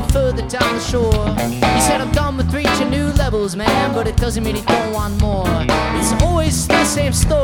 further down the shore. He said, I'm done with reaching new levels, man, but it doesn't mean he don't want more. It's always the same story.